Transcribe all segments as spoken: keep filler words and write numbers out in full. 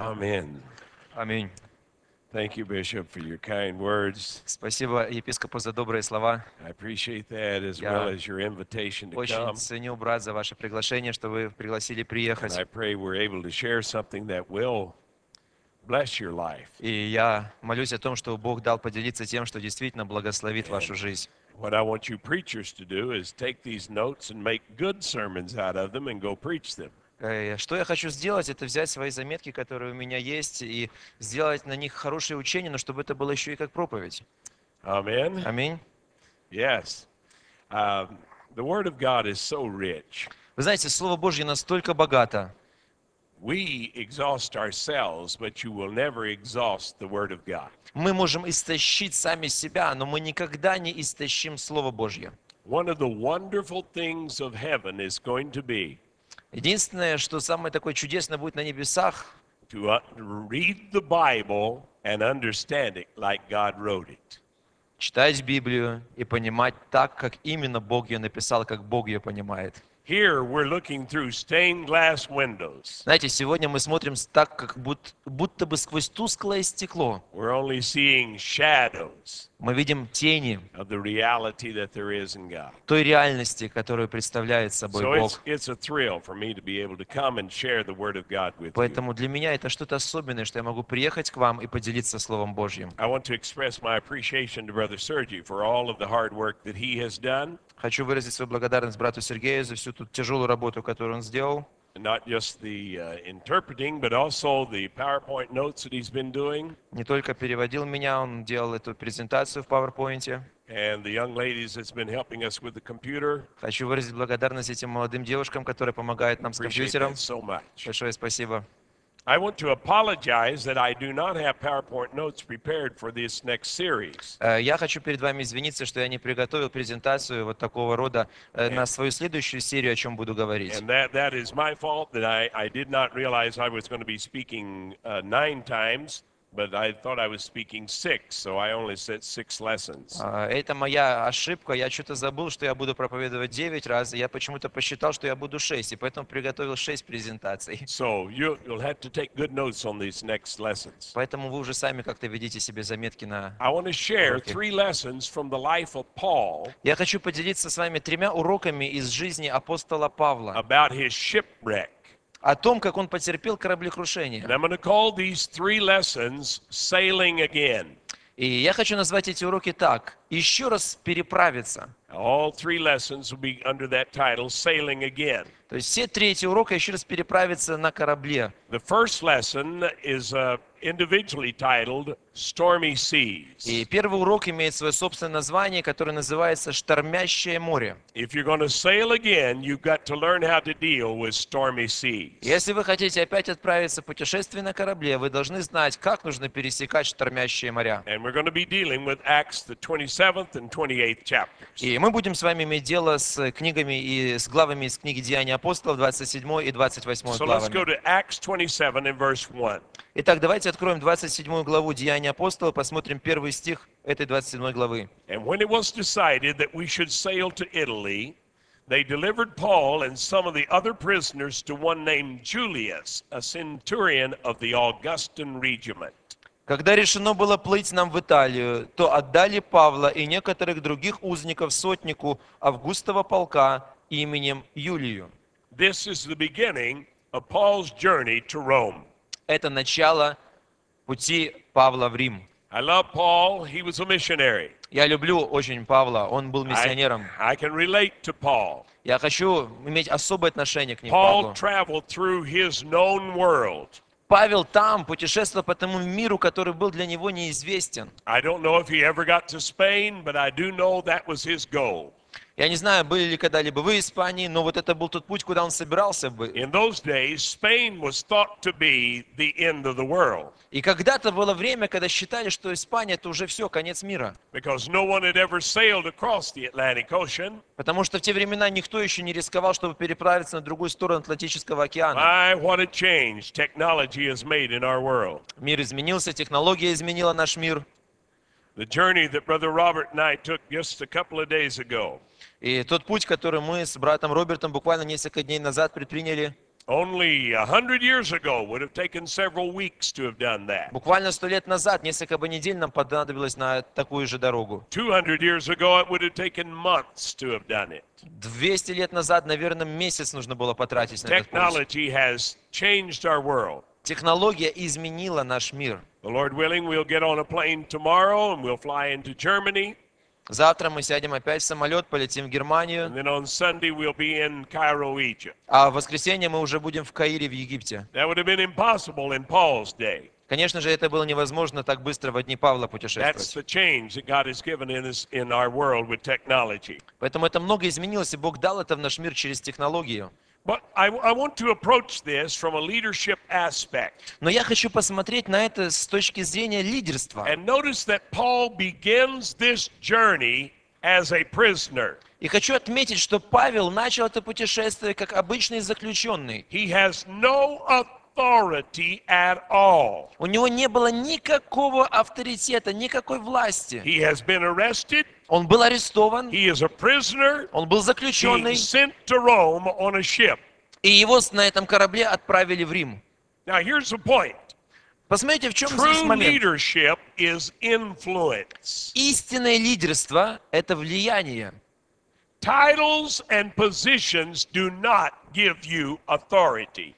Amen. Аминь. Thank you, Bishop, for your kind words. Спасибо епископу за добрые слова. I appreciate that as well Я as your invitation to очень come. ценю, брат, за ваше приглашение, что вы пригласили And приехать. I pray we're able to share something that will bless your life. И я молюсь о том, что Бог дал поделиться тем, что действительно благословит вашу And жизнь. what I want you preachers to do is take these notes and make good sermons out of them and go preach them. Э, Что я хочу сделать, это взять свои заметки, которые у меня есть, и сделать на них хорошее учение, но чтобы это было еще и как проповедь. Amen? Аминь. Yes. Um, the Word of God is so rich. Вы знаете, Слово Божье настолько богато. We exhaust ourselves, but you will never exhaust the Word of God. Мы можем истощить сами себя, но мы никогда не истощим Слово Божье. One of the wonderful things of heaven is going to be Единственное, что самое такое чудесное будет на небесах, to uh, read the Bible and understand it like God wrote it. читать Библию и понимать так, как именно Бог ее написал, как Бог ее понимает. Here we're looking through stained glass windows. Знаете, сегодня мы смотрим с- так, как будто, будто бы сквозь тусклое стекло. We're only seeing shadows Мы видим тени of the reality that there is in God. той реальности, которую представляет собой So it's, Бог. it's a thrill for me to be able to come and share the Word of God with you. Поэтому для меня это что-то особенное, что я могу приехать к вам и поделиться Словом Божьим. I want to express my appreciation to Brother Sergi for all of the hard work that he has done, Хочу выразить свою благодарность брату Сергею за всю ту тяжелую работу, которую он сделал. and not just the uh, interpreting, but also the PowerPoint notes that he's been doing, Не только переводил меня, он делал эту презентацию в PowerPoint. and the young ladies that's been helping us with the computer. Хочу выразить благодарность этим молодым девушкам, которые помогают нам с Appreciate компьютером. that so much. Большое спасибо. I want to apologize that I do not have PowerPoint notes prepared for this next series. Э, Я хочу перед вами извиниться, что я не приготовил презентацию вот такого рода э, на свою следующую серию, о чем буду говорить. And that, that is my fault that I, I did not realize I was going to be speaking uh, nine times, but I thought I was speaking six, so I only said six lessons. А, Это моя ошибка. Я что-то забыл, что я буду проповедовать девять раз. и Я почему-то посчитал, что я буду шесть, и поэтому приготовил шесть презентаций. So you, you'll have to take good notes on these next lessons. Поэтому вы уже сами как-то ведите себе заметки на... I want to share Okay. three lessons from the life of Paul Я хочу поделиться с вами тремя уроками из жизни апостола Павла. about his shipwreck. О том, как он потерпел кораблекрушение. And I'm going to call these three lessons sailing again. И я хочу назвать эти уроки так. Еще раз переправиться. All three lessons will be under that title, Sailing Again. То есть все три эти урока еще раз переправиться на корабле. The first lesson is uh, individually titled Stormy Seas. И первый урок имеет свое собственное название, которое называется «Штормящее море». If you're going to sail again, you've got to learn how to deal with stormy seas. Если вы хотите опять отправиться в путешествие на корабле, вы должны знать, как нужно пересекать штормящие моря. And we're going to be dealing with Acts, the twenty-seventh and twenty-eighth chapters. И мы будем с вами иметь дело с книгами и с главами из книги «Деяния апостолов», двадцать седьмой и двадцать восьмой So let's go главами. to Acts twenty-seven and verse one. Итак, давайте откроем двадцать седьмую главу «Деяния апостолов», посмотрим первый стих этой двадцать седьмой главы. And when it was decided that we should sail to Italy, they delivered Paul and some of the other prisoners to one named Julius, a centurion of the Augustan regiment. Когда решено было плыть нам в Италию, то отдали Павла и некоторых других узников сотнику Августова полка именем Юлию. This is the beginning of Paul's journey to Rome. Это начало пути Павла в Рим. I love Paul. He was a missionary. Я люблю очень Павла, он был I, миссионером. I can relate to Paul. Я хочу иметь особое отношение к нему, Paul Павлу. traveled through his known world. Павел там путешествовал по тому миру, который был для него неизвестен. I don't know if he ever got to Spain, but I do know that was his goal. Я не знаю, были ли когда-либо вы в Испании, но вот это был тот путь, куда он собирался бы. In those days, Spain was thought to be the end of the world И когда-то было время, когда считали, что Испания это уже все, конец мира. because no one had ever sailed across the Atlantic Ocean. Потому что в те времена никто еще не рисковал, чтобы переправиться на другую сторону Атлантического океана. My, what a change technology has made in our world. Мир изменился, технология изменила наш мир. The journey that Brother Robert and I took just a couple of days ago И тот путь, который мы с братом Робертом буквально несколько дней назад предприняли, Only a hundred years ago would have taken several weeks to have done that. Буквально сто лет назад, несколько бы недель нам понадобилось на такую же дорогу. Two hundred years ago, it would have taken months to have done it. двести лет назад, наверное, месяц нужно было потратить на этот путь. Technology has changed our world. Технология изменила наш мир. The Lord willing, we'll get on a plane tomorrow and we'll fly into Germany. Завтра мы сядем опять в самолет, полетим в Германию, And then on Sunday, we'll be in Cairo, Egypt. а в воскресенье мы уже будем в Каире, в Египте. That would have been impossible in Paul's day. Конечно же, это было невозможно так быстро во дни Павла That's путешествовать. the change that God has given in us in our world with technology. Поэтому это много изменилось, и Бог дал это в наш мир через технологию. But I, I want to approach this from a leadership aspect. Но я хочу посмотреть на это с точки зрения лидерства. And notice that Paul begins this journey as a prisoner. И хочу отметить, что Павел начал это путешествие как обычный заключенный. He has no authority at all. У него не было никакого авторитета, никакой власти. He has been arrested. Он был арестован, He is a prisoner. он был заключенный, He's sent to Rome on a ship. и его на этом корабле отправили в Рим. Now here's the point. Посмотрите, в чем здесь True момент. leadership is influence. Истинное лидерство – это влияние. Titles and positions do not give you authority.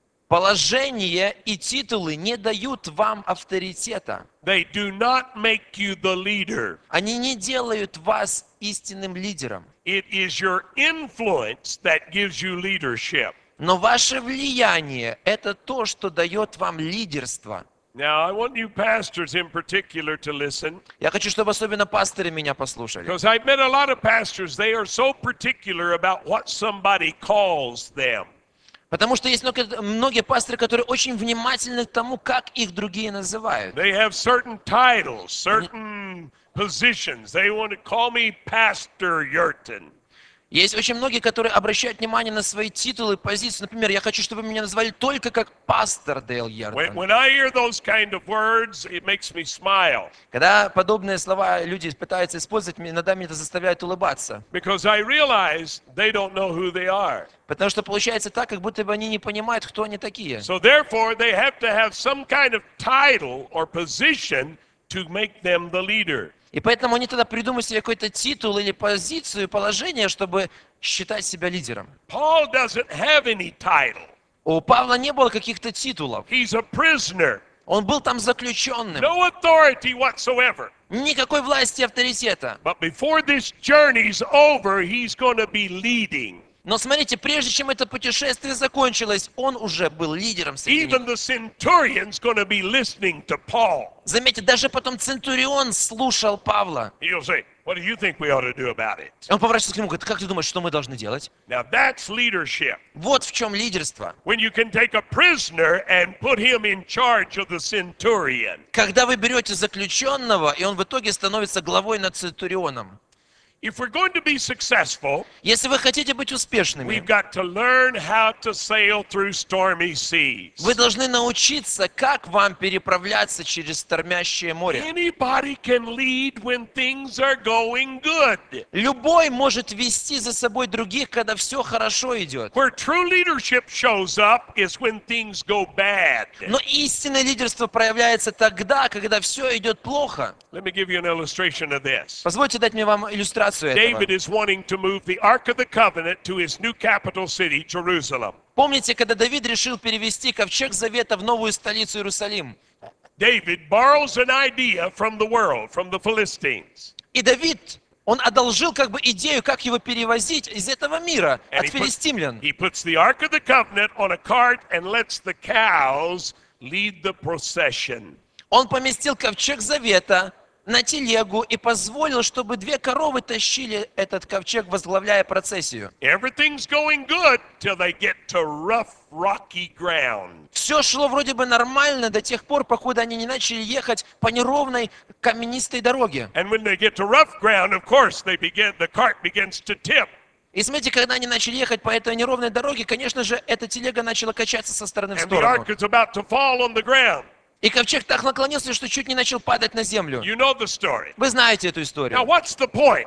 Положение и титулы не дают вам авторитета. They do not make you the leader. Они не делают вас истинным лидером. It is your influence that gives you leadership. Но ваше влияние – это то, что дает вам лидерство. Now, I want you pastors in particular to listen, Я хочу, чтобы особенно пасторы меня послушали. because I've met a lot of pastors, they are so particular about what somebody calls them. Потому что есть много- многие пасторы, которые очень внимательны к тому, как их другие называют. They have certain titles, certain positions. They want to call me Pastor Yurton. Есть очень многие, которые обращают внимание на свои титулы, позиции. Например, я хочу, чтобы меня назвали только как пастор Дейл When, Яртон. when I hear those kind of words, it makes me smile, Когда подобные слова люди пытаются использовать, мне- иногда меня это заставляет улыбаться. because I realize they don't know who they are. Потому что получается так, как будто бы они не понимают, кто они такие. So therefore, they have to have some kind of title or position to make them the leader. И поэтому они тогда придумают себе какой-то титул или позицию, положение, чтобы считать себя лидером. Paul doesn't have any title. У Павла не было каких-то титулов. He's a prisoner. Он был там заключенным. No authority whatsoever. Никакой власти и авторитета. But before this journey's over, he's going to be leading. Но смотрите, прежде чем это путешествие закончилось, он уже был лидером среди них. Even the centurion's going to be listening to Paul. Заметьте, даже потом Центурион слушал Павла. He'll say, what do you think we ought to do about it? Он поворачивается к нему и говорит: как ты думаешь, что мы должны делать? Now that's leadership. Вот в чем лидерство. When you can take a prisoner and put him in charge of the centurion. Когда вы берете заключенного, и он в итоге становится главой над Центурионом. If we're going to be successful, Если вы хотите быть we've успешными, got to learn how to sail through stormy seas. вы должны научиться, как вам переправляться через штормящее море. Anybody can lead when things are going good. Любой может вести за собой других, когда все хорошо идет. Where true leadership shows up is when things go bad. Но истинное лидерство проявляется тогда, когда все идет плохо. Let me give you an illustration of this. Позвольте дать мне вам иллюстрацию этого. David is wanting to move the Ark of the Covenant to his new capital city, Jerusalem. Помните, когда Давид решил перевести ковчег Завета в новую столицу Иерусалим? David borrows an idea from the world, from the Philistines. И Давид, он одолжил как бы идею, как его перевозить из этого мира, And от he, put- филистимлян. he puts the Ark of the Covenant on a cart and lets the cows lead the procession. Он поместил ковчег Завета на телегу и позволил, чтобы две коровы тащили этот ковчег, возглавляя процессию. Everything's going good till they get to rough, rocky ground. Все шло вроде бы нормально до тех пор, покуда они не начали ехать по неровной каменистой дороге. And when they get to rough ground, of course, they begin, the cart begins to tip. И смотрите, когда они начали ехать по этой неровной дороге, конечно же, эта телега начала качаться со стороны в And the сторону. ark is about to fall on the ground. И ковчег так наклонился, что чуть не начал падать на землю. You know the story. Вы знаете эту Now, историю. what's the point? В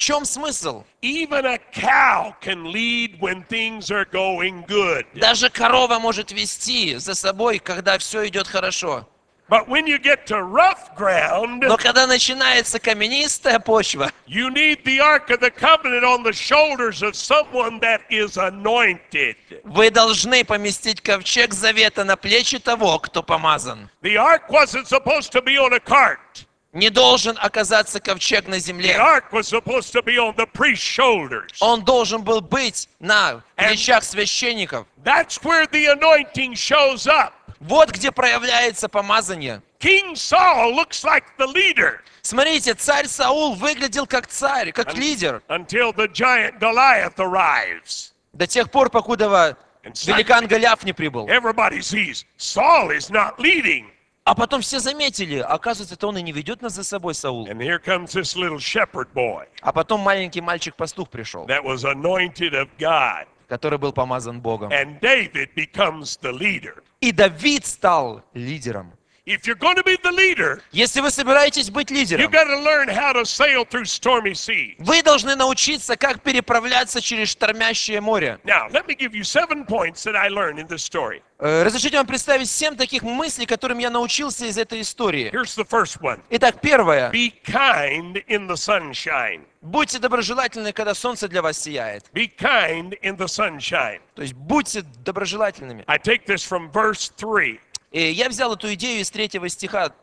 чем смысл? Even a cow can lead when things are going good. Даже корова может вести за собой, когда все идет хорошо. But when you get to rough ground, Но когда начинается каменистая почва, you need the Ark of the Covenant on the shoulders of someone that is anointed. вы должны поместить ковчег завета на плечи того, кто помазан. The Ark wasn't supposed to be on a cart. Не должен оказаться ковчег на The земле. Ark was supposed to be on the priest's shoulders. Он должен был быть на плечах священников. That's where the anointing shows up. Вот где проявляется помазание. King Saul looks like the leader Смотрите, царь Саул выглядел как царь, как лидер, until the giant Goliath arrives. до тех пор, покуда And великан Голиаф не прибыл. everybody sees Saul is not leading. А потом все заметили, оказывается, он и не ведет нас за собой, Саул. And here comes this little shepherd boy А потом маленький мальчик-пастух пришел, that was anointed of God. который был помазан Богом. And David becomes the leader. И Давид стал лидером. If you're going to be the leader, Если вы собираетесь быть you лидером, got to learn how to sail through stormy seas. вы должны научиться, как переправляться через штормящее море. Now, let me give you seven points that I learned in this story. Э, Разрешите вам представить семь таких мыслей, которым я научился из этой истории. Here's the first one. Итак, первое. Be kind in the sunshine. Будьте доброжелательны, когда солнце для вас сияет. Be kind in the sunshine. То есть будьте доброжелательными. I take this from verse three. И я взял эту идею из третьего стиха.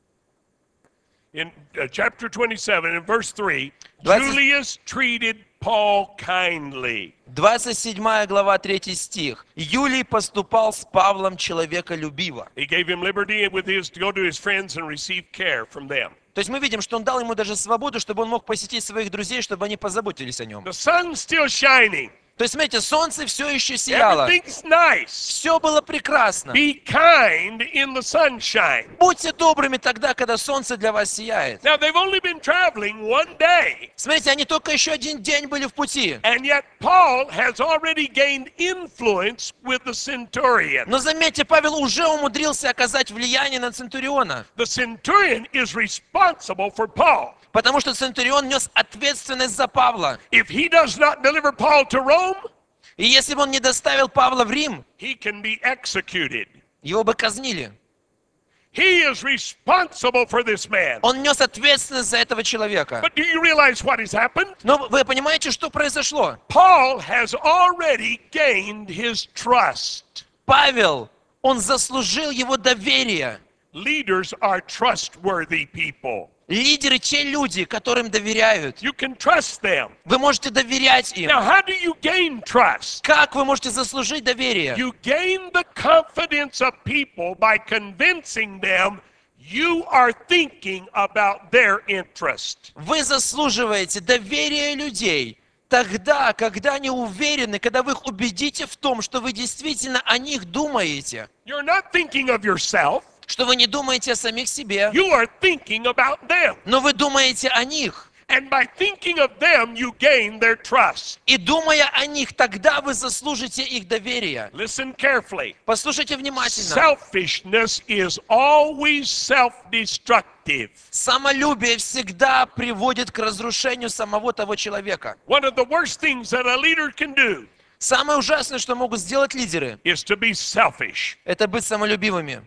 In uh, chapter twenty-seven, in verse three, Двадцать- Julius treated Paul kindly. двадцать седьмая глава, третий стих. Юлий поступал с Павлом человеколюбиво. He gave him liberty with his to go to his friends and receive care from them. То есть мы видим, что он дал ему даже свободу, чтобы он мог посетить своих друзей, чтобы они позаботились о нем. The sun's still shining. То есть, смотрите, солнце все еще сияло. Everything's nice. Все было прекрасно. Be kind in the sunshine. Будьте добрыми тогда, когда солнце для вас сияет. Now, they've only been traveling one day, Смотрите, они только еще один день были в пути. and yet Paul has already gained influence with the centurion. Но заметьте, Павел уже умудрился оказать влияние на Центуриона. The centurion is responsible for Paul. Потому что Центурион нес ответственность за Павла. If he does not deliver Paul to Rome, И если бы он не доставил Павла в Рим, he can be executed. его бы казнили. He is responsible for this man. Он нес ответственность за этого человека. But do you realize what has happened? Но вы понимаете, что произошло? Paul has already gained his trust. Павел, он заслужил его доверие. Leaders are trustworthy people. Лидеры те люди, которым доверяют. You can trust them. Вы можете доверять им. Now, how do you gain trust? Как вы можете заслужить доверие? You gain the confidence of people by convincing them you are thinking about their interest. Вы заслуживаете доверия людей тогда, когда они уверены, когда вы их убедите в том, что вы действительно о них думаете, You're not thinking of yourself. что вы не думаете о самих себе, You are thinking about them. но вы думаете о них. And by thinking of them, you gain their trust. И думая о них, тогда вы заслужите их доверие. Listen carefully. Послушайте внимательно. Selfishness is always self-destructive. Самолюбие всегда приводит к разрушению самого того человека. One of the worst things that a leader can do Самое ужасное, что могут сделать лидеры, is to be selfish. это быть самолюбивыми.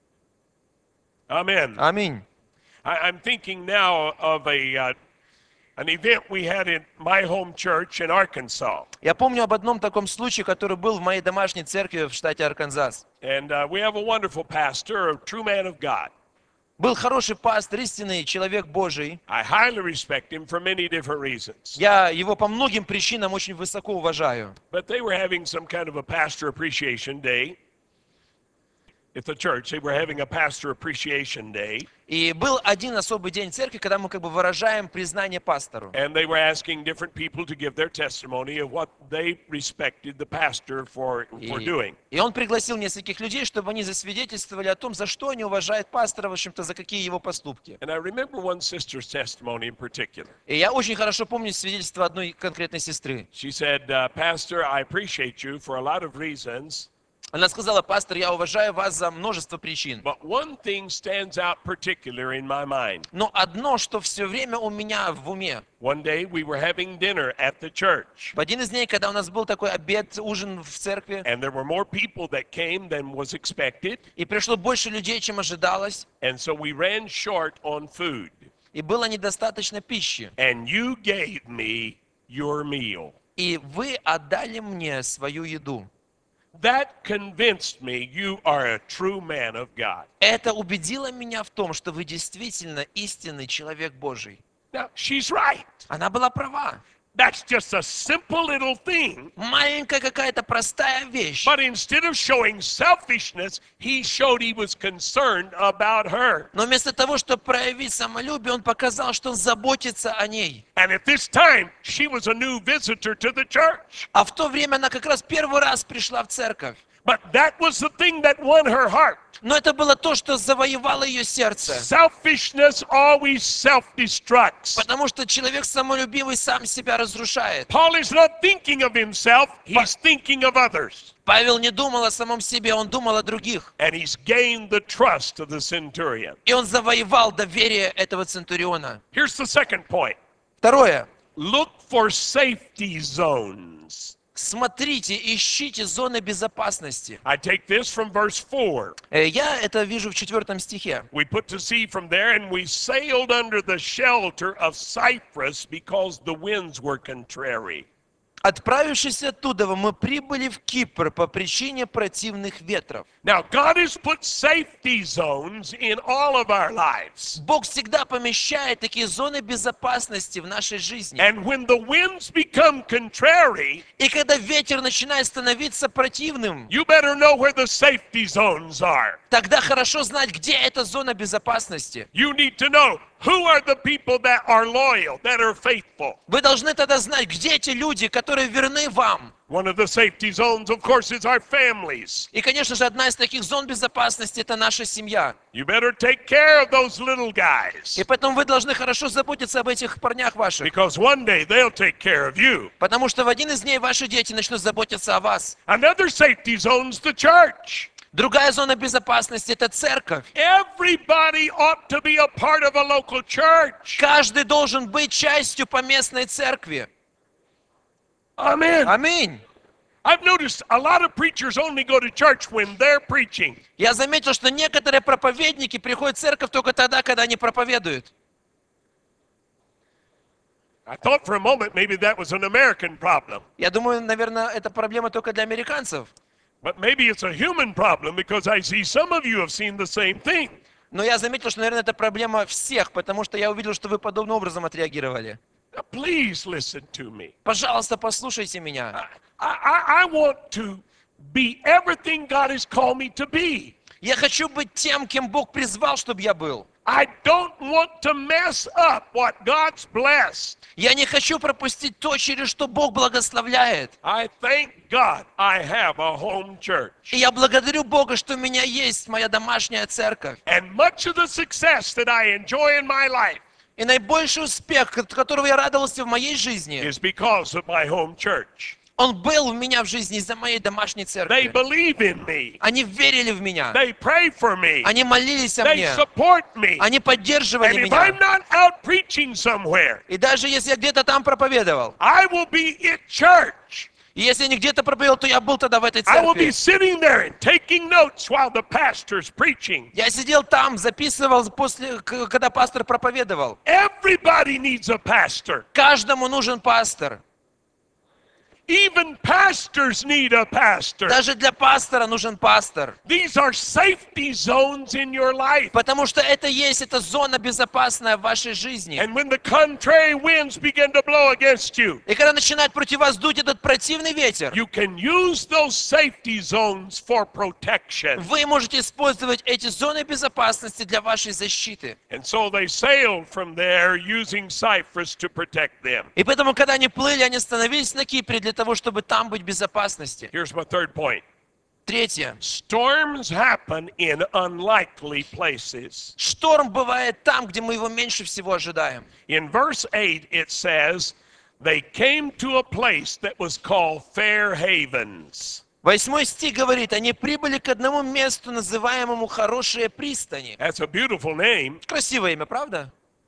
Amen. Аминь. I, I'm thinking now of a uh, an event we had in my home church in Arkansas. Я помню об одном таком случае, который был в моей домашней церкви в штате Арканзас. And uh, we have a wonderful pastor, a true man of God. Был хороший пастор, истинный человек Божий. I highly respect him for many different reasons. Я его по многим причинам очень высоко уважаю. But they were having some kind of a pastor appreciation day. At the church, they were having a pastor appreciation day. И был один особый день церкви, когда мы как бы выражаем признание пастору. And they were asking different people to give their testimony of what they respected the pastor for, for И, doing. и он пригласил нескольких людей, чтобы они засвидетельствовали о том, за что они уважают пастора, в общем-то, за какие его поступки. And I remember one sister's testimony in particular. И я очень хорошо помню свидетельство одной конкретной сестры. She said, uh, Pastor, I appreciate you for a lot of reasons, Она сказала: пастор, я уважаю вас за множество причин. but one thing stands out particular in my mind. Но одно, что все время у меня в уме. One day we were having dinner at the church, В один из дней, когда у нас был такой обед, ужин в церкви, and there were more people that came than was expected, и пришло больше людей, чем ожидалось, and so we ran short on food. и было недостаточно пищи. And you gave me your meal. И вы отдали мне свою еду. That convinced me you are a true man of God. Это убедило меня в том, что вы действительно истинный человек Божий. Now, she's right. Она была права. That's just a simple little thing. Маленькая какая-то простая вещь. But instead of showing selfishness, he showed he was concerned about her. Но вместо того, чтобы проявить самолюбие, он показал, что он заботится о ней. And at this time, she was a new visitor to the church. А в то время она как раз первый раз пришла в церковь. But that was the thing that won her heart. Но это было то, что завоевало ее сердце. Selfishness always self-destructs. Потому что человек самолюбивый сам себя разрушает. Paul is not thinking of himself, he's thinking of others. Павел не думал о самом себе, он думал о других. And he's gained the trust of the centurion. И он завоевал доверие этого центуриона. Here's the second point. Второе. Look for safety zones. Смотрите, ищите зоны безопасности. I take this from verse four. Э, Я это вижу в четвертом стихе. We put to sea from there, and we sailed under the shelter of Cyprus because the winds were contrary. Отправившись оттуда, мы прибыли в Кипр по причине противных ветров. Now, God has put safety zones in all of our lives. Бог всегда помещает такие зоны безопасности в нашей жизни. And when the winds become contrary, И когда ветер начинает становиться противным, you better know where the safety zones are. тогда хорошо знать, где эта зона безопасности. You need to know who are the people that are loyal, that are faithful. Вы должны тогда знать, где те люди, которые верны вам. One of the safety zones, of course, is our families. И, конечно же, одна из таких зон безопасности – это наша семья. You better take care of those little guys, И поэтому вы должны хорошо заботиться об этих парнях ваших. because one day they'll take care of you. Потому что в один из дней ваши дети начнут заботиться о вас. Another safety zone's the church. Другая зона безопасности – это церковь. Everybody ought to be a part of a local church. Каждый должен быть частью поместной церкви. Amen. Аминь. I've noticed a lot of preachers only go to church when they're preaching. Я заметил, что некоторые проповедники приходят в церковь только тогда, когда они проповедуют. I thought for a moment maybe that was an American problem. Я думаю, наверное, это проблема только для американцев. But maybe it's a human problem, because I see some of you have seen the same thing. Но я заметил, что, наверное, это проблема всех, потому что я увидел, что вы подобным образом отреагировали. Now, please listen to me. Пожалуйста, послушайте меня. I, I, I want to be everything God has called me to be. Я хочу быть тем, кем Бог призвал, чтобы я был. I don't want to mess up what God's blessed. Я не хочу пропустить то, через что Бог благословляет. I thank God I have a home church. И я благодарю Бога, что у меня есть моя домашняя церковь. And much of the success that I enjoy in my life И наибольший успех, от которого я радовался в моей жизни, is because of my home church. он был у меня в жизни из-за моей домашней They церкви. believe in me. Они верили в меня. They pray for me. Они молились о They мне. support me. Они поддерживали And if I'm меня. not out preaching somewhere, И даже если я где-то там проповедовал, I will be at church. и если я не где-то проповедовал, то я был тогда в этой I will be церкви. sitting there and taking notes while the pastor's preaching. Я сидел там, записывал, после, к- когда пастор проповедовал. Everybody needs a pastor. Каждому нужен пастор. Even pastors need a pastor. Даже для пастора нужен пастор. These are safety zones in your life. Потому что это есть, это зона безопасная в вашей жизни. And when the contrary winds begin to blow against you, И когда начинает против вас дуть этот противный ветер, you can use those safety zones for protection. вы можете использовать эти зоны безопасности для вашей защиты. And so they sailed from there using Cyprus to protect them. И поэтому, когда они плыли, они становились на Кипре для того, чтобы там быть в безопасности. Here's my third point. Третье. Storms happen in unlikely places. Шторм бывает там, где мы его меньше всего ожидаем. In verse eight, it says, they came to a place that was called Fair Havens. Восьмой стих говорит, они прибыли к одному месту, называемому «Хорошие пристани». That's a beautiful name, Красивое имя, правда?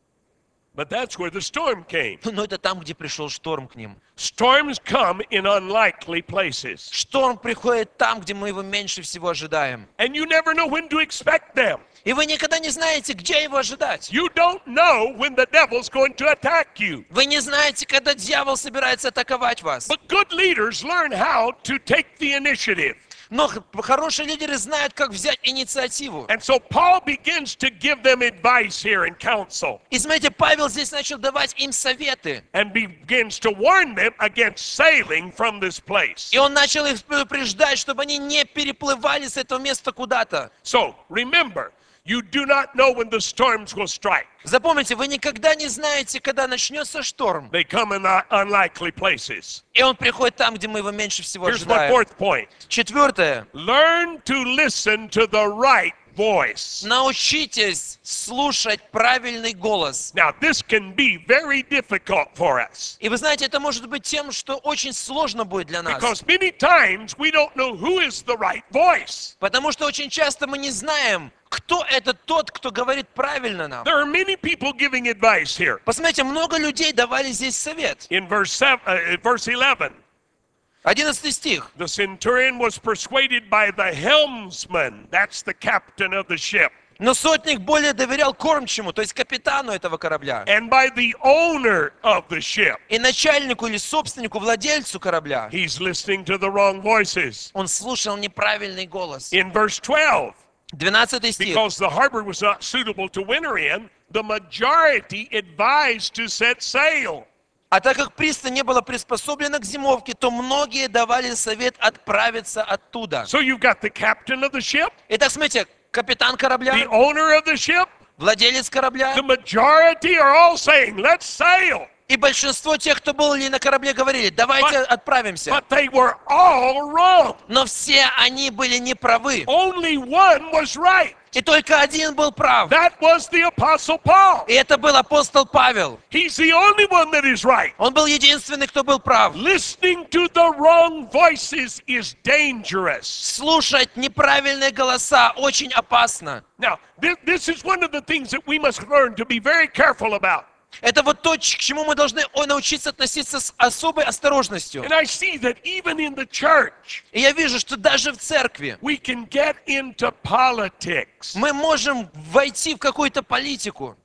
but that's where the storm came. Но это там, где пришел шторм к ним. Storms come in unlikely places, Шторм приходит там, где мы его меньше всего ожидаем. and you never know when to expect them. И вы никогда не знаете, где его ожидать. You don't know when the devil's going to attack you. Вы не знаете, когда дьявол собирается атаковать вас. But good leaders learn how to take the initiative. Но х- хорошие лидеры знают, как взять инициативу. And so Paul begins to give them advice here and counsel, И смотрите, Павел здесь начал давать им советы. and begins to warn them against sailing from this place. И он начал их предупреждать, чтобы они не переплывали с этого места куда-то. So remember, you do not know when the storms will strike. Запомните, вы никогда не знаете, когда начнется шторм. They come in uh, unlikely places. И он приходит там, где мы его меньше всего Here's my ожидаем. fourth point. Четвертое. Learn to listen to the right voice. Научитесь слушать правильный голос. Now, this can be very difficult for us И вы знаете, это может быть тем, что очень сложно будет для нас. because many times we don't know who is the right voice. Потому что очень часто мы не знаем, кто это тот, кто говорит правильно нам. There are many people giving advice here. Посмотрите, много людей давали здесь совет. In verse seven, uh, verse eleven, Одиннадцатый стих. the centurion was persuaded by the helmsman, that's the captain of the ship, Но сотник более доверял кормчему, то есть капитану этого корабля, and by the owner of the ship. и начальнику или собственнику, владельцу корабля. He's listening to the wrong voices. Он слушал неправильный голос. In verse twelve, Двенадцатый стих. because the harbor was not suitable to winter in, the majority advised to set sail. А так как пристань не была приспособлена к зимовке, то многие давали совет отправиться оттуда. So you've got the captain of the ship, Итак, смотрите, капитан the корабля, owner of the ship, владелец корабля, the majority are all saying, let's sail. и большинство тех, кто были на корабле, говорили, давайте But- отправимся. But they were all wrong. Но все они были неправы. Only one was right. И только один был прав. That was the Apostle Paul. И это был апостол Павел. He's the only one that is right. Он был единственный, кто был прав. Listening to the wrong voices is dangerous. Слушать неправильные голоса очень опасно. Now, this, this is one of the things that we must learn to be very careful about. Это вот то, к чему мы должны ой, научиться относиться с особой осторожностью. And I see that even in the church, И я вижу, что даже в церкви we can get into politics. мы можем войти в какую-то политику.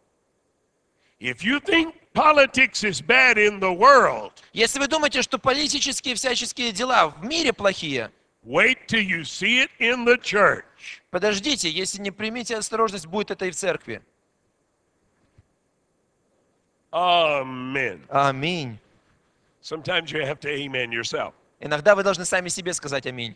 If you think politics is bad in the world, Если вы думаете, что политические всяческие дела в мире плохие, wait till you see it in the church. подождите, если не примите осторожность, будет это и в церкви. Amen. Аминь. Sometimes you have to amen yourself. Иногда вы должны сами себе сказать аминь.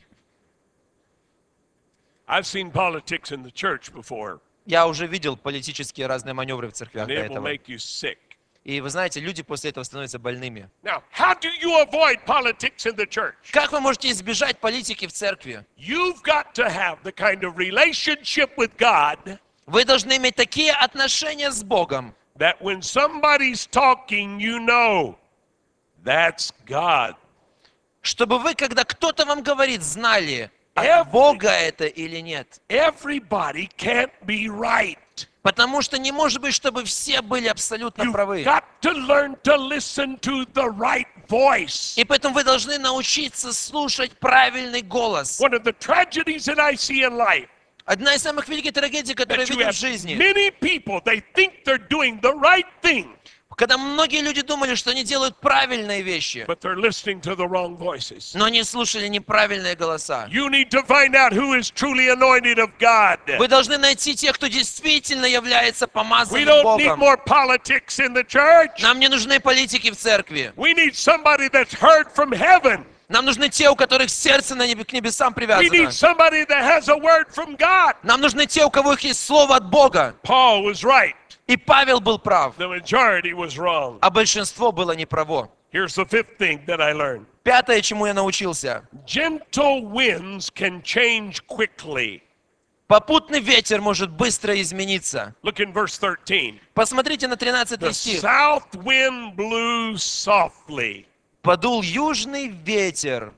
I've seen politics in the church before, Я уже видел политические разные маневры в церквях and до it will этого. make you sick. И вы знаете, люди после этого становятся больными. Now, how do you avoid politics in the church? Как вы можете избежать политики в церкви? You've got to have the kind of relationship with God Вы должны иметь такие отношения с Богом, that when somebody's talking, you know that's God. чтобы вы, когда кто-то вам говорит, знали, Every- от Бога это или нет. Everybody can't be right. Потому что не может быть, чтобы все были абсолютно You've правы. got to learn to listen to the right voice. И поэтому вы должны научиться слушать правильный голос. One of the tragedies that I see in life, Одна из самых великих трагедий, которые that я you видел have в жизни, many people, they think they're doing the right thing, когда многие люди думали, что они делают правильные вещи, but they're listening to the wrong voices. но они слушали неправильные голоса. You need to find out who is truly anointed of God. Вы должны найти тех, кто действительно является We помазанным don't need Богом. more politics in the church. Нам не нужны политики в церкви. We need somebody that's heard from heaven. Нам нужны те, у которых сердце на небе, к небесам We привязано. need somebody that has a word from God. Нам нужны те, у кого есть слово от Бога. Paul was right. И Павел был прав, The majority was wrong. а большинство было неправо. Here's the fifth thing that I learned. Пятое, чему я научился. Gentle winds can change quickly. Попутный ветер может быстро измениться. Look in verse thirteen. Посмотрите на тринадцатый The стих. south wind blew softly. Подул южный ветер,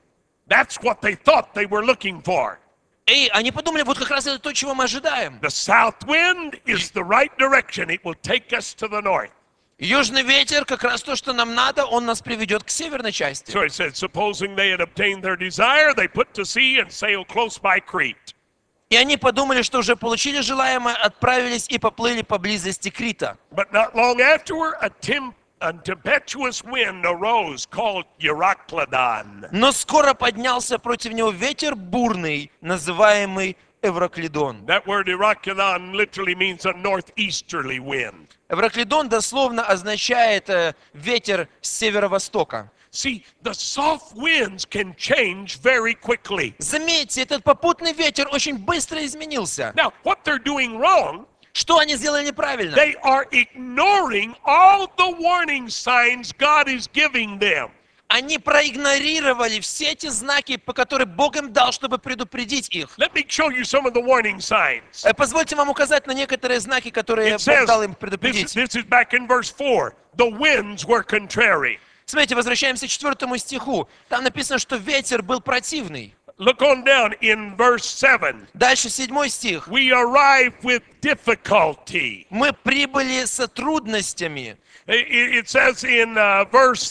That's what they thought they were looking for. И они подумали, вот как раз это то, чего мы ожидаем. The south wind is the right direction. It will take us to the north. Южный ветер, как раз то, что нам надо, он нас приведет к северной части. So it said, supposing they had obtained their desire, they put to sea and sailed close by Crete. И они подумали, что уже получили желаемое, отправились и поплыли поблизости Крита. But not long afterward, a, tim- a tempestuous wind arose called Euroclydon. Но скоро поднялся против него ветер бурный, называемый Эвроклидон. That word Euroclydon literally means a northeasterly wind. Эвроклидон дословно означает э, ветер с северо-востока. See, the soft winds can change very quickly. Заметьте, этот попутный ветер очень быстро изменился. Now, what they're doing wrong, Что они сделали неправильно? they are ignoring all the warning signs God is giving them. Они проигнорировали все эти знаки, по которым Бог им дал, чтобы предупредить их. Let me show you some of the warning signs. Э, Позвольте вам указать на некоторые знаки, которые It Бог says, дал им this, предупредить. this is back in verse four, the winds were contrary. Смотрите, возвращаемся к четвертому стиху. Там написано, что ветер был противный. Look on down in verse seven. Дальше седьмой стих. We arrive with difficulty. Мы прибыли с трудностями. It, it says in uh, verse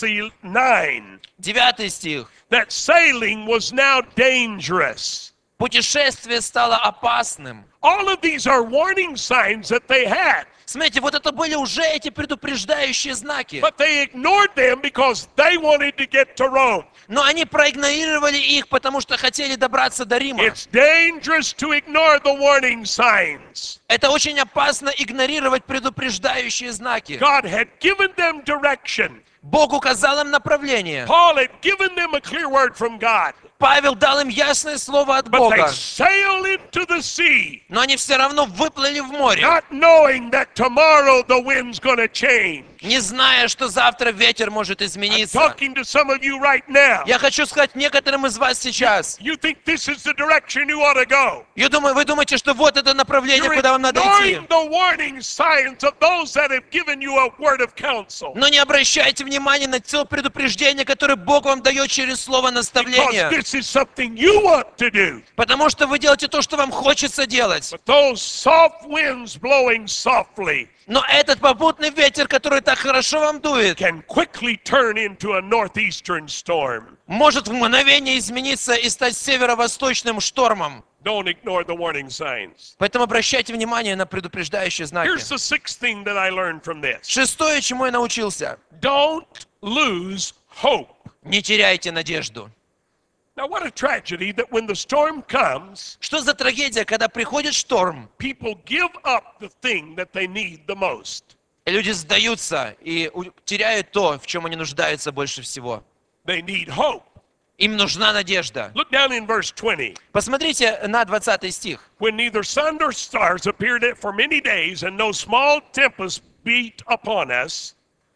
nine Девятый стих. that sailing was now dangerous. Путешествие стало опасным. All of these are warning signs that they had, Смотрите, вот это были уже эти предупреждающие знаки. but they ignored them because they wanted to get to Rome. Но они проигнорировали их, потому что хотели добраться до Рима. It's dangerous to ignore the warning signs. Это очень опасно игнорировать предупреждающие знаки. God had given them direction. Бог указал им направление. Paul had given them a clear word from God, Павел дал им ясное слово от but they Бога. sailed into the sea, Но они все равно выплыли в море, not knowing that tomorrow the wind's going to change. не зная, что завтра ветер может I'm измениться. talking to some of you right now. Я хочу сказать некоторым из вас сейчас. You think this is the direction you ought to go. Я думаю, вы думаете, что вот это направление, You're куда вам надо идти. ignoring the warning signs of those that have given you a word of counsel. Но не обращайте внимания на те предупреждения, которые Бог вам дает через слово Because наставления. this is something you want to do. Потому что вы делаете то, что вам хочется делать. But those soft winds blowing softly Но этот попутный ветер, который так хорошо вам дует, can quickly turn into a northeastern storm. может в мгновение измениться и стать северо-восточным штормом. Don't ignore the warning signs. Поэтому обращайте внимание на предупреждающие знаки. Here's the sixth thing that I learned from this. Шестое, чему я научился. Don't lose hope. Не теряйте надежду. Now, what a tragedy that when the storm comes, Что за трагедия, когда приходит шторм, people give up the thing that they need the most. и люди сдаются и у- теряют то, в чем они нуждаются больше всего. They need hope. Им нужна надежда. Look down in verse twenty. Посмотрите на двадцатый стих. When neither sun nor stars appeared for many days, and no small tempest beat upon us,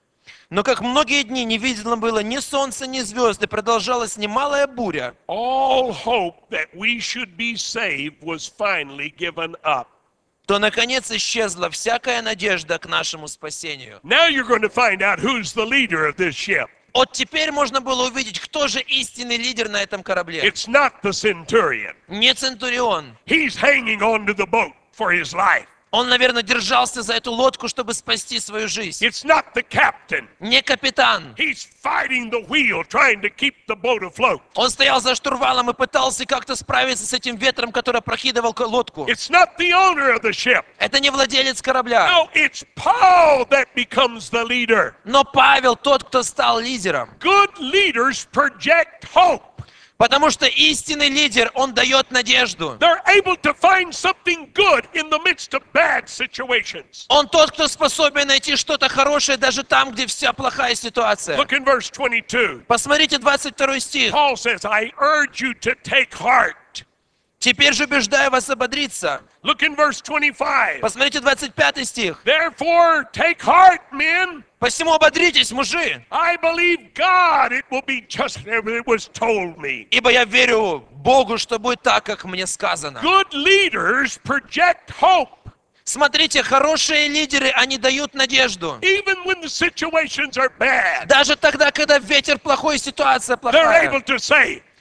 Но как многие дни не видно было ни солнца, ни звезд, и продолжалась немалая буря, all hope that we should be saved was finally given up. то, наконец, исчезла всякая надежда к нашему спасению. Now you're going to find out who's the leader of this ship. Вот теперь можно было увидеть, кто же истинный лидер на этом корабле. It's not the centurion. Не Центурион. He's hanging on to the boat for his life. Он, наверное, держался за эту лодку, чтобы спасти свою жизнь. It's not the captain. Не капитан. He's fighting the wheel, trying to keep the boat afloat. Он стоял за штурвалом и пытался как-то справиться с этим ветром, который опрокидывал к- лодку. It's not the owner of the ship. Это не владелец корабля. No, it's Paul that becomes the leader. Но Павел тот, кто стал лидером. Good leaders project hope. Потому что истинный лидер, он дает надежду. They're able to find something good in the midst of bad situations. Он тот, кто способен найти что-то хорошее даже там, где вся плохая ситуация. Look in verse twenty-two. Посмотрите двадцать второй стих. Paul says, I urge you to take heart. Теперь же убеждаю вас ободриться. Look in verse twenty-five. Посмотрите двадцать пятый стих. Therefore, take heart, men. Посему ободритесь, мужи, I believe God it will be just as it was told me. ибо я верю Богу, что будет так, как мне сказано. Good leaders project hope, Смотрите, хорошие лидеры, они дают надежду. even when the situations are bad. Даже тогда, когда ветер плохой, ситуация They're плохая. able to say,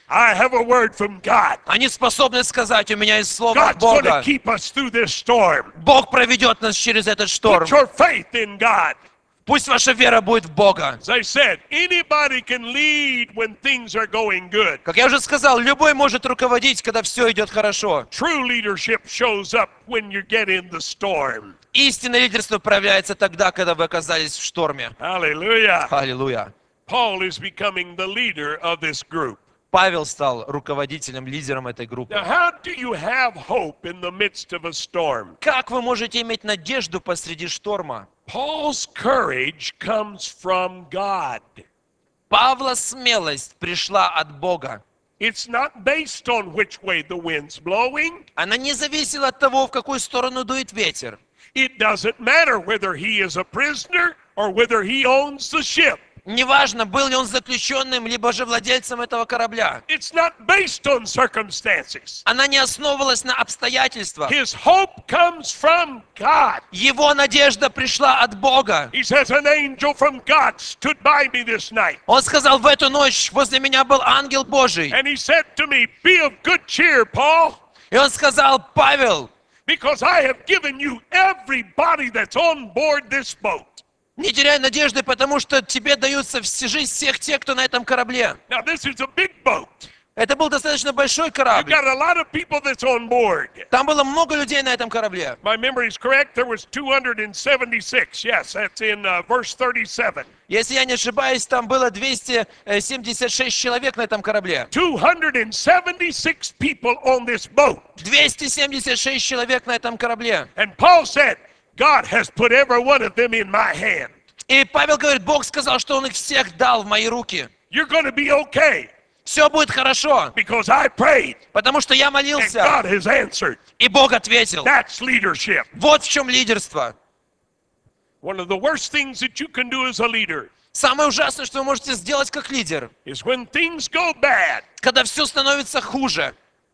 I have a word from God. Они способны сказать, у меня есть слово от God's going to Бога. keep us through this storm. Бог проведет нас через этот шторм. Put your faith in God. Пусть ваша вера будет в Бога. As I said, anybody can lead when things are going good. Как я уже сказал, любой может руководить, когда все идет хорошо. True leadership shows up when you get in the storm. Истинное лидерство проявляется тогда, когда вы оказались в шторме. Hallelujah. Аллилуйя. Paul is becoming the leader of this group. Павел стал руководителем, лидером этой группы. Now, how do you have hope in the midst of a storm? Как вы можете иметь надежду посреди шторма? Paul's courage comes from God. Павла смелость пришла от Бога. It's not based on which way the wind's blowing. Она не зависела от того, в какую сторону дует ветер. It doesn't matter whether he is a prisoner or whether he owns the ship. Неважно, был ли он заключенным, либо же владельцем этого корабля. It's not based on circumstances. Она не основывалась на обстоятельствах. His hope comes from God. Его надежда пришла от Бога. He says, an angel from God stood by me this night. Он сказал, в эту ночь возле меня был ангел Божий. And he said to me, be of good cheer, Paul, И он сказал, Павел, because I have given you everybody that's on board this boat. не теряй надежды, потому что тебе даются все жизнь всех тех, кто на этом корабле. Now, this is a big boat. Это был достаточно большой You've корабль. got a lot of people that's on board. Там было много людей на этом корабле. My memory is correct. There was two hundred seventy-six. Yes, that's in uh, verse thirty-seven. Если я не ошибаюсь, там было двести семьдесят шесть человек на этом корабле. two hundred seventy-six people on this boat. двести семьдесят шесть человек на этом корабле. And Paul said, God has put every one of them in my hand. И Павел говорит, Бог сказал, что Он их всех дал в мои руки. You're going to be okay Все будет хорошо, because I prayed потому что я and молился, God has answered. и Бог ответил. That's leadership. Вот в чем лидерство. One of the worst things that you can do as a leader Самое ужасное, что вы можете сделать как лидер, is when things go bad, когда все становится хуже,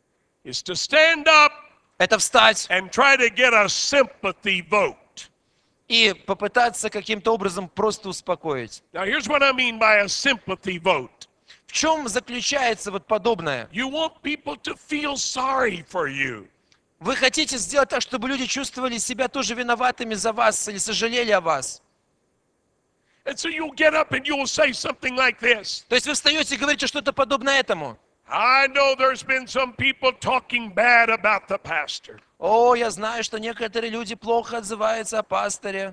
is to stand up это встать and try to get a sympathy vote. и попытаться каким-то образом просто успокоить. Now, here's what I mean by a sympathy vote. В чем заключается вот подобное? You want people to feel sorry for you. Вы хотите сделать так, чтобы люди чувствовали себя тоже виноватыми за вас или сожалели о вас. And so you'll get up and you'll say something like this. То есть вы встаете и говорите что-то подобное этому. I know there's been some people talking bad about the pastor. О, я знаю, что некоторые люди плохо отзываются о пасторе.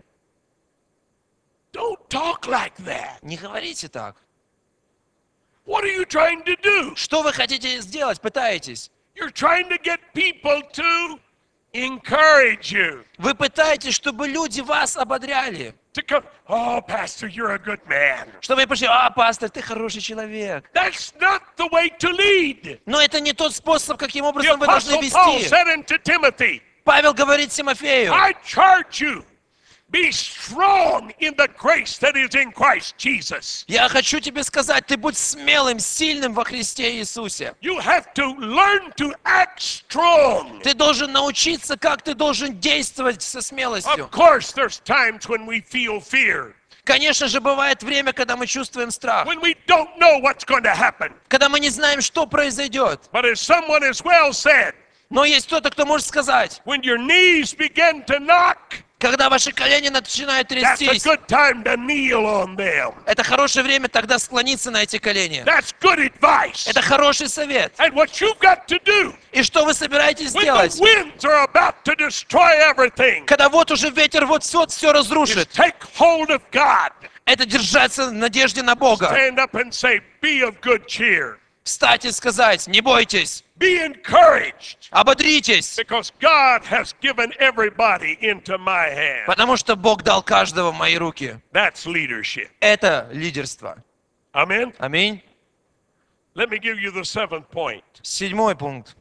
Don't talk like that. Не говорите так. What are you trying to do? Что вы хотите сделать? Пытаетесь. You're trying to get people to encourage you. Вы пытаетесь, чтобы люди вас ободряли. To come, oh, Pastor, you're a good man. Чтобы вы пришли, а, пастор, ты хороший человек. That's not the way to lead. Но это не тот способ, каким The образом вы должны Apostle Paul вести. said unto Timothy, Павел говорит Тимофею, I charge you, be strong in the grace that is in Christ Jesus. я хочу тебе сказать, ты будь смелым, сильным во Христе Иисусе. You have to learn to act strong. Ты должен научиться, как ты должен действовать со смелостью. Of course, there's times when we feel fear, Конечно же, бывает время, когда мы чувствуем страх, when we don't know what's going to happen. когда мы не знаем, что произойдет. But as someone has well said, Но есть кто-то, кто может сказать, when your knees begin to knock, когда ваши колени начинают that's a трястись, good time to kneel on them. это хорошее время тогда склониться на эти колени. That's good advice. Это хороший совет. And what you've got to do И что вы собираетесь when делать, the winds are about to destroy everything, когда вот уже ветер вот-вот все is разрушит? take hold of God. Это держаться в надежде на Бога. Stand up and say, be of good cheer. Встать и сказать, не бойтесь, Be encouraged ободритесь, because God has given everybody into my hand. потому что Бог дал каждого в мои руки. That's leadership. Это лидерство. Amen. Аминь. Let me give you the seventh point. Седьмой пункт.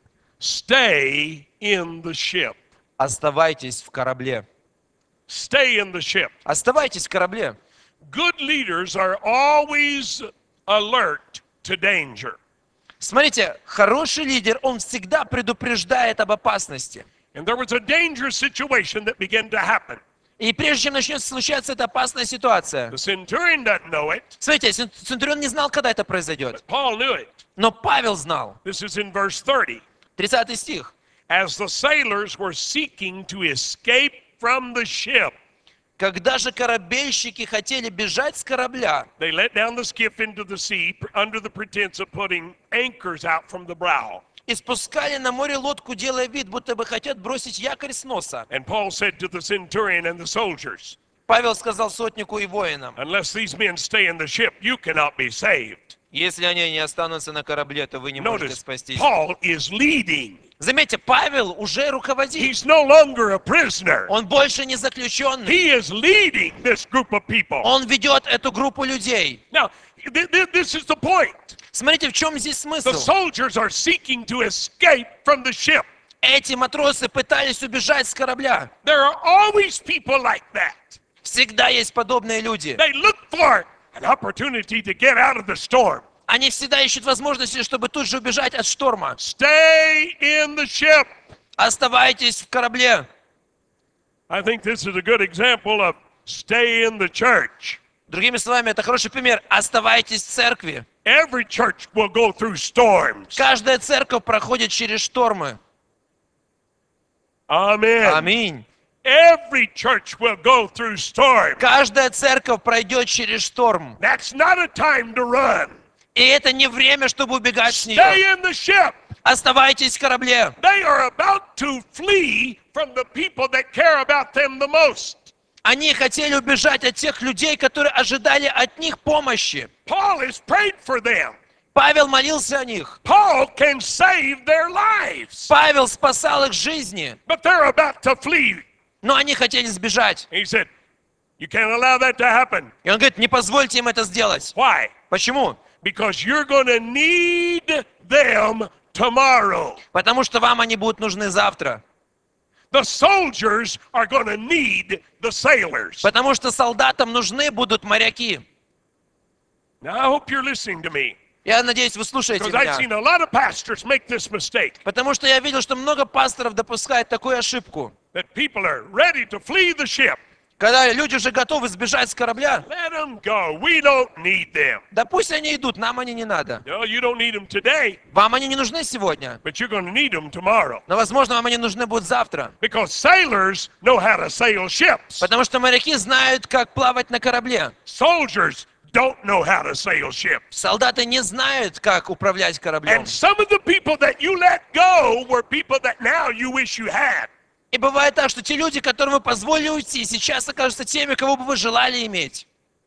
Stay in the ship. Оставайтесь в корабле. Stay in the ship. Оставайтесь в корабле. Good leaders are always alert to danger. Смотрите, хороший лидер, он всегда предупреждает об опасности. And there was a dangerous situation that began to happen. И прежде чем начнет случаться эта опасная ситуация, The centurion doesn't know it, смотрите, Центурион не знал, когда это произойдет. but Paul knew it. Но Павел знал. This is in verse thirty. тридцатый стих. As the sailors were seeking to escape from the ship, Когда же корабельщики хотели бежать с корабля, they let down the skiff into the sea under the pretense of putting anchors out from the bow. и спускали на море лодку, делая вид, будто бы хотят бросить якорь с носа. And Paul said to the centurion and the soldiers, Павел сказал сотнику и воинам: unless these men stay in the ship, you cannot be saved. если они не останутся на корабле, то вы не можете Notice, спастись. Paul is leading. Заметьте, Павел уже руководит. He's no longer a prisoner. Он больше не заключенный. He is leading this group of people. Он ведет эту группу людей. Now, th- th- this is the point. Смотрите, в чем здесь The смысл? soldiers are seeking to escape from the ship. Эти матросы пытались убежать с корабля. There are always people like that. Всегда есть подобные люди. They look for an opportunity to get out of the storm. Они всегда ищут возможности, чтобы тут же убежать от шторма. Stay in the ship. Оставайтесь в корабле. I think this is a good example of stay in the church. Другими словами, это хороший пример. Оставайтесь в церкви. Every church will go through storms. Каждая церковь проходит через штормы. Amen. Аминь. Every church will go through storms. Каждая церковь пройдет через шторм. That's not a time to run. И это не время, чтобы убегать с нее. Stay in the ship. Оставайтесь в корабле. They are about to flee from the people that care about them the most. Они хотели убежать от тех людей, которые ожидали от них помощи. Paul has prayed for them. Павел молился о них. Paul can save their lives. Павел спасал их жизни. But they're about to flee. Но они хотели сбежать. He said, you can't allow that to happen. И он говорит, не позвольте им это сделать. Why? Почему? Because you're going to need them tomorrow. Потому что вам они будут нужны завтра. The soldiers are going to need the sailors. Потому что солдатам нужны будут моряки. Now, I hope you're listening to me. Я надеюсь, вы слушаете Because I've меня. seen a lot of pastors make this mistake. Потому что я видел, что много пасторов допускают такую ошибку. That people are ready to flee the ship. Когда люди уже готовы сбежать с корабля, Let them go. We don't need them. да пусть они идут, нам они не надо. No, you don't need them today, Вам они не нужны сегодня, but you're going to need them tomorrow. но, возможно, вам они нужны будут завтра. Because sailors know how to sail ships. Потому что моряки знают, как плавать на корабле. Soldiers don't know how to sail ships. Солдаты не знают, как управлять кораблем. And some of the people that you let go were people that now you wish you had. И бывает так, что те люди, которым вы позволили уйти, сейчас окажутся теми, кого бы вы желали иметь.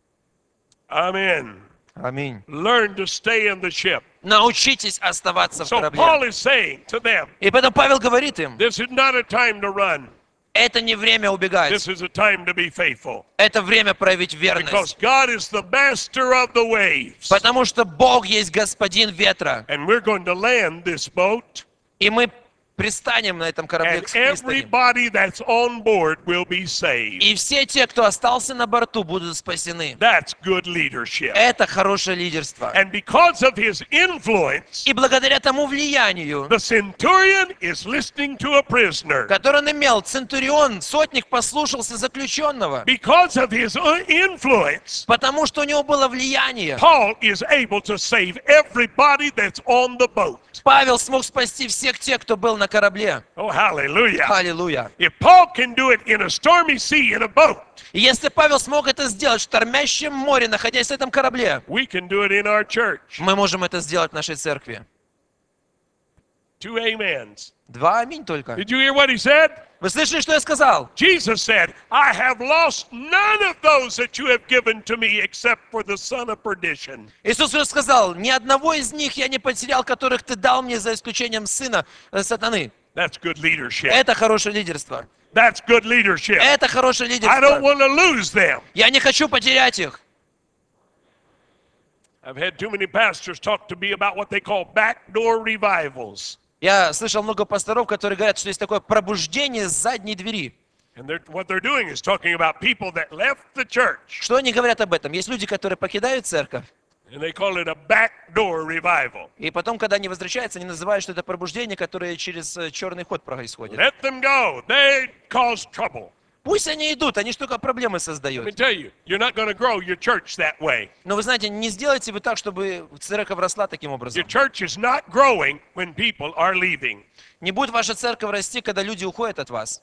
Amen. Аминь. Learn to stay in the ship. Научитесь оставаться в So Paul корабле. is saying to them, И поэтому Павел говорит им, this is not a time to run. это не время убегать, This is a time to be faithful. это время проявить Because верность. God is the master of the waves. Потому что Бог есть господин ветра. And we're going to land this boat. И мы пристанем на этом корабле And к пристани. everybody that's on board will be saved. И все те, кто остался на борту, будут спасены. That's good leadership. Это хорошее лидерство. And because of his influence, И благодаря тому влиянию, the centurion is listening to a prisoner. которое он имел, Центурион, сотник, послушался заключенного. Because of his uh, influence, Потому что у него было влияние. Paul is able to save everybody that's on the boat. Павел смог спасти всех тех, кто был на корабле. Oh, hallelujah. Аллилуйя. If Paul can do it in a stormy sea in a boat, И если Павел смог это сделать в штормящем море, находясь в этом корабле, we can do it in our church. мы можем это сделать в нашей церкви. Two amens. Два аминь только. Did you hear what he said? Вы слышали, что я сказал? Jesus said, I have lost none of those that you have given to me except for the son of perdition. Иисус уже сказал, ни одного из них я не потерял, которых ты дал мне, за исключением сына э, сатаны. That's good leadership. Это хорошее лидерство. That's good leadership. Это хорошее I don't лидерство. want to lose them. Я не хочу потерять их. I've had too many pastors talk to me about what they call backdoor revivals. Я слышал много пасторов, которые говорят, что есть такое пробуждение с задней двери. And they're, what they're doing is talking about people that left the church. Что они говорят об этом? Есть люди, которые покидают церковь, And they call it a backdoor revival. и потом, когда они возвращаются, они называют, что это пробуждение, которое через э, черный ход происходит. Let them go. They cause trouble. Пусть они идут, они ж только проблемы Let me создают. tell you, you're not going to grow your church that way. Но вы знаете, не сделайте вы так, чтобы церковь росла таким Your образом. church is not growing when people are leaving. Не будет ваша церковь расти, когда люди уходят от вас.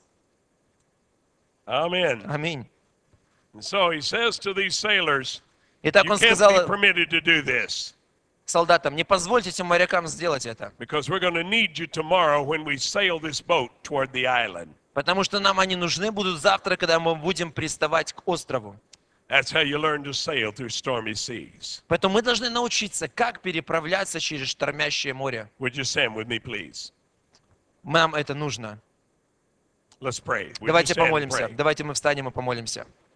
Amen. Аминь. And so he says to these sailors, Итак, you он can't be сказал permitted to do this солдатам, не позвольте этим морякам сделать это, because we're going to need you tomorrow when we sail this boat toward the island. потому что нам они нужны будут завтра, когда мы будем приставать к острову. That's how you learn to sail through stormy seas. Поэтому мы должны научиться, как переправляться через штормящее море. Would you stand with me, please? Нам это нужно. Let's pray. Would you Давайте stand and помолимся. pray? Давайте мы встанем и помолимся.